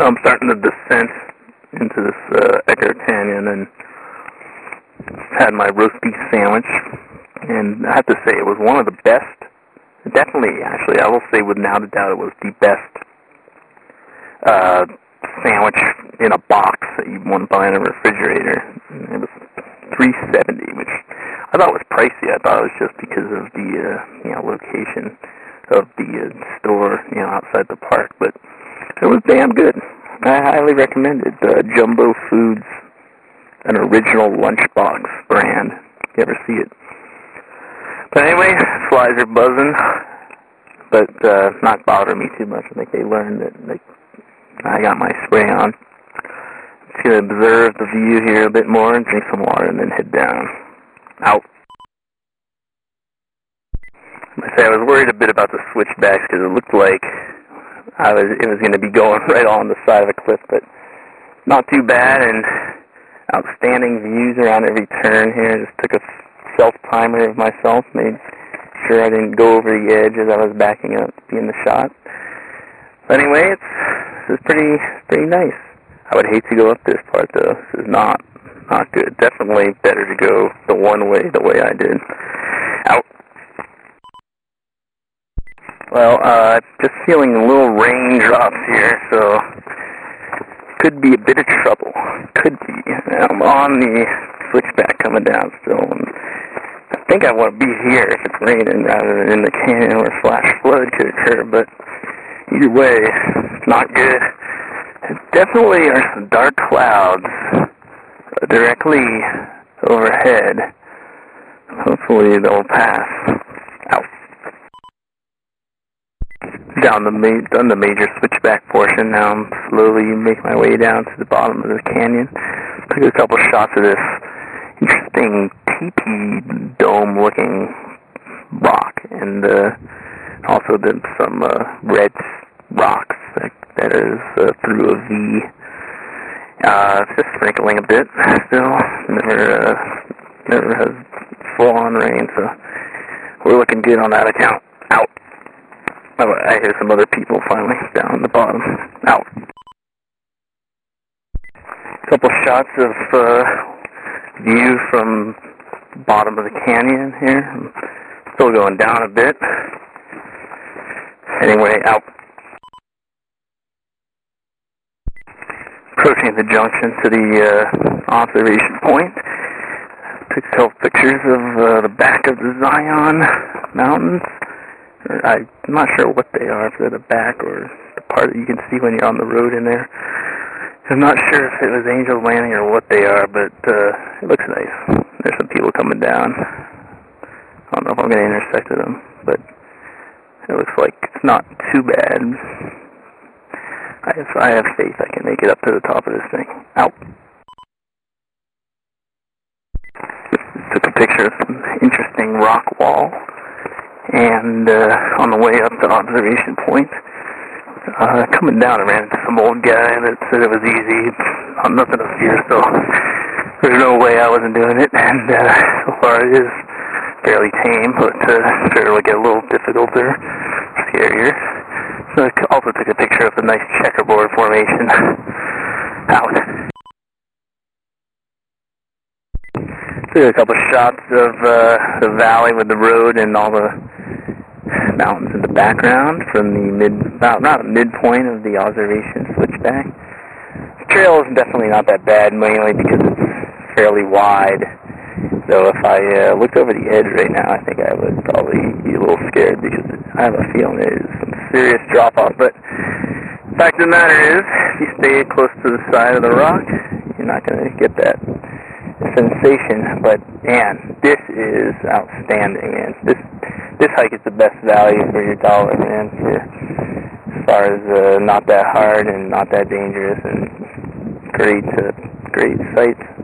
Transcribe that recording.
I'm starting the descent into this Echo Canyon, and had my roast beef sandwich, and I have to say it was one of the best. Definitely, actually, I will say without a doubt it was the best sandwich in a box that you want to buy in a refrigerator. It was $3.70, which I thought was pricey. I thought it was just because of the location of the store, outside the park, but it was damn good. I highly recommend it. Jumbo Foods, an original lunchbox brand. If you ever see it. But anyway, flies are buzzing, but not bothering me too much. I think they learned that I got my spray on. Just going to observe the view here a bit more and drink some water and then head down. Out. I was worried a bit about the switchbacks because it looked like it was going to be going right on the side of a cliff, but not too bad, and outstanding views around every turn here. Just took a self-timer of myself, made sure I didn't go over the edge as I was backing up to be in the shot. But anyway, this is pretty nice. I would hate to go up this part though. This is not good. Definitely better to go the way I did. Out. Well, just feeling little raindrops here, so could be a bit of trouble. Could be. I'm on the switchback coming down still, and I think I want to be here if it's raining rather than in the canyon where flash flood could occur, but either way, it's not good. There definitely are some dark clouds directly overhead. Hopefully they'll pass. Out. Down the major switchback portion. Now I'm slowly make my way down to the bottom of the canyon. Took a couple shots of this interesting teepee dome-looking rock, and also did some red rocks that is through a V. Just sprinkling a bit still. Never has full-on rain, so we're looking good on that account. Out. I hear some other people finally down the bottom. Out. Couple shots of view from bottom of the canyon here. I'm still going down a bit. Anyway, out. Approaching the junction to the observation point. Took a couple pictures of the back of the Zion Mountains. I'm not sure what they are, if they're the back or the part that you can see when you're on the road in there. I'm not sure if it was Angel Landing or what they are, but it looks nice. There's some people coming down. I don't know if I'm going to intersect with them, but it looks like it's not too bad. I have faith I can make it up to the top of this thing. Out. Took a picture of some interesting rock wall. And on the way up to observation point, coming down, I ran into some old guy that said it was easy, nothing to fear, so there's no way I wasn't doing it, and so far it is fairly tame, but sure it'll get a little difficult or scarier. So I also took a picture of the nice checkerboard formation. Out. Took a couple shots of the valley with the road and all the mountains in the background from the midpoint of the observation switchback. The trail is definitely not that bad, mainly because it's fairly wide. So if I looked over the edge right now, I think I would probably be a little scared because I have a feeling it is some serious drop-off. But the fact of the matter is, if you stay close to the side of the rock, you're not going to get that sensation. But man, this is outstanding, man. This hike is the best value for your dollar, man. As far as not that hard and not that dangerous and great sights.